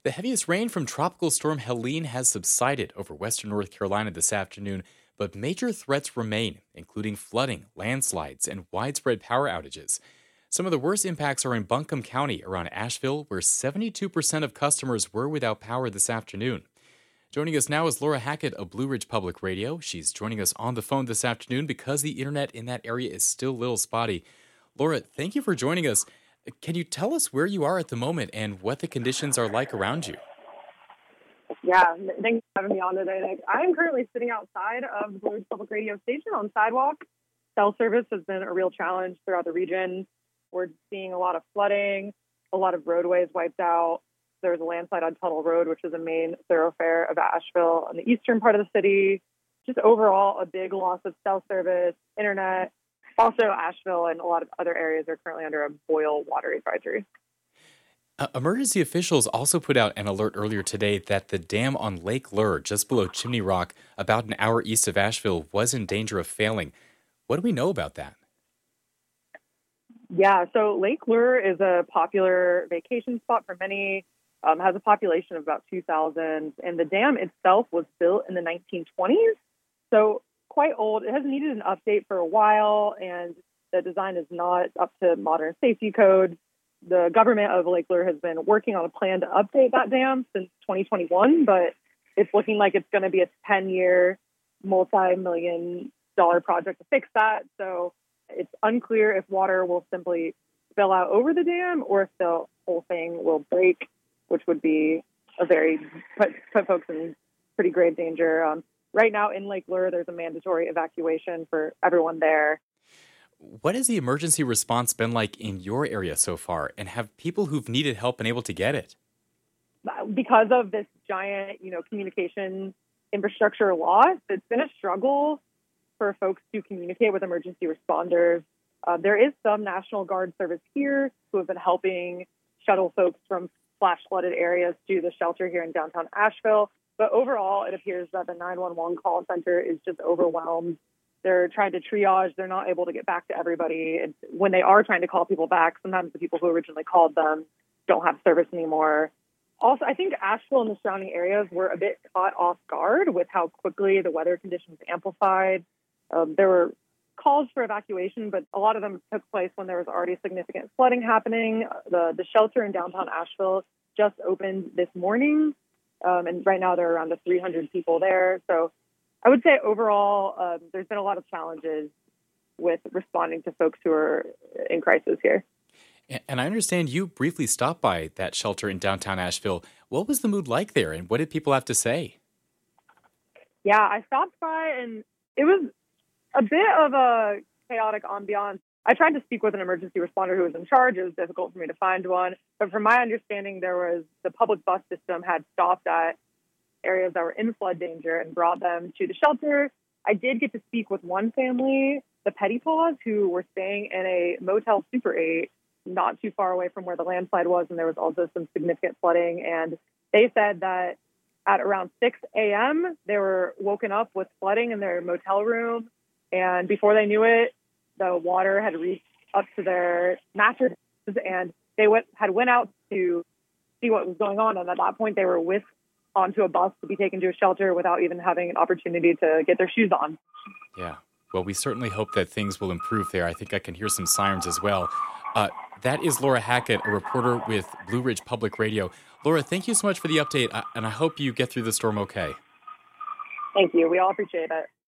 The heaviest rain from Tropical Storm Helene has subsided over western North Carolina this afternoon, but major threats remain, including flooding, landslides, and widespread power outages. Some of the worst impacts are in Buncombe County around Asheville, where 72% of customers were without power this afternoon. Joining us now is Laura Hackett of Blue Ridge Public Radio. She's joining us on the phone this afternoon because the internet in that area is still a little spotty. Laura, thank you for joining us. Can you tell us where you are at the moment and what the conditions are like around you? Yeah, thanks for having me on today, Nick. I'm currently sitting outside of the Blue Ridge Public Radio station on sidewalk. Cell service has been a real challenge throughout the region. We're seeing a lot of flooding, a lot of roadways wiped out. There's a landslide on Tuttle Road, which is a main thoroughfare of Asheville on the eastern part of the city. Just overall, a big loss of cell service, internet. Also, Asheville and a lot of other areas are currently under a boil water advisory. Emergency officials also put out an alert earlier today that the dam on Lake Lure, just below Chimney Rock, about an hour east of Asheville, was in danger of failing. What do we know about that? Yeah, so Lake Lure is a popular vacation spot for many, has a population of about 2,000, and the dam itself was built in the 1920s, so quite old. It has needed an update for a while, and the design is not up to modern safety codes. The government of Lake Lure has been working on a plan to update that dam since 2021, but it's looking like it's going to be a 10-year, multi-million-dollar project to fix that. So it's unclear if water will simply spill out over the dam or if the whole thing will break, which would be put folks in pretty grave danger. Right now in Lake Lure, there's a mandatory evacuation for everyone there. What has the emergency response been like in your area so far? And have people who've needed help been able to get it? Because of this giant, communication infrastructure loss, it's been a struggle for folks to communicate with emergency responders. There is some National Guard service here who have been helping shuttle folks from flash flooded areas to the shelter here in downtown Asheville. But overall, it appears that the 911 call center is just overwhelmed. They're trying to triage. They're not able to get back to everybody. And when they are trying to call people back, sometimes the people who originally called them don't have service anymore. Also, I think Asheville and the surrounding areas were a bit caught off guard with how quickly the weather conditions amplified. There were calls for evacuation, but a lot of them took place when there was already significant flooding happening. The shelter in downtown Asheville just opened this morning, and right now there are around 300 people there. So I would say overall, there's been a lot of challenges with responding to folks who are in crisis here. And I understand you briefly stopped by that shelter in downtown Asheville. What was the mood like there, and what did people have to say? Yeah, I stopped by, and it was a bit of a chaotic ambiance. I tried to speak with an emergency responder who was in charge. It was difficult for me to find one. But from my understanding, the public bus system had stopped at areas that were in flood danger and brought them to the shelter. I did get to speak with one family, the Pettypaws, who were staying in a Motel Super 8 not too far away from where the landslide was, and there was also some significant flooding. And they said that at around 6 a.m., they were woken up with flooding in their motel room, and before they knew it, the water had reached up to their mattresses, and they went out to see what was going on. And at that point, they were whisked onto a bus to be taken to a shelter without even having an opportunity to get their shoes on. Yeah. Well, we certainly hope that things will improve there. I think I can hear some sirens as well. That is Laura Hackett, a reporter with Blue Ridge Public Radio. Laura, thank you so much for the update, and I hope you get through the storm okay. Thank you. We all appreciate it.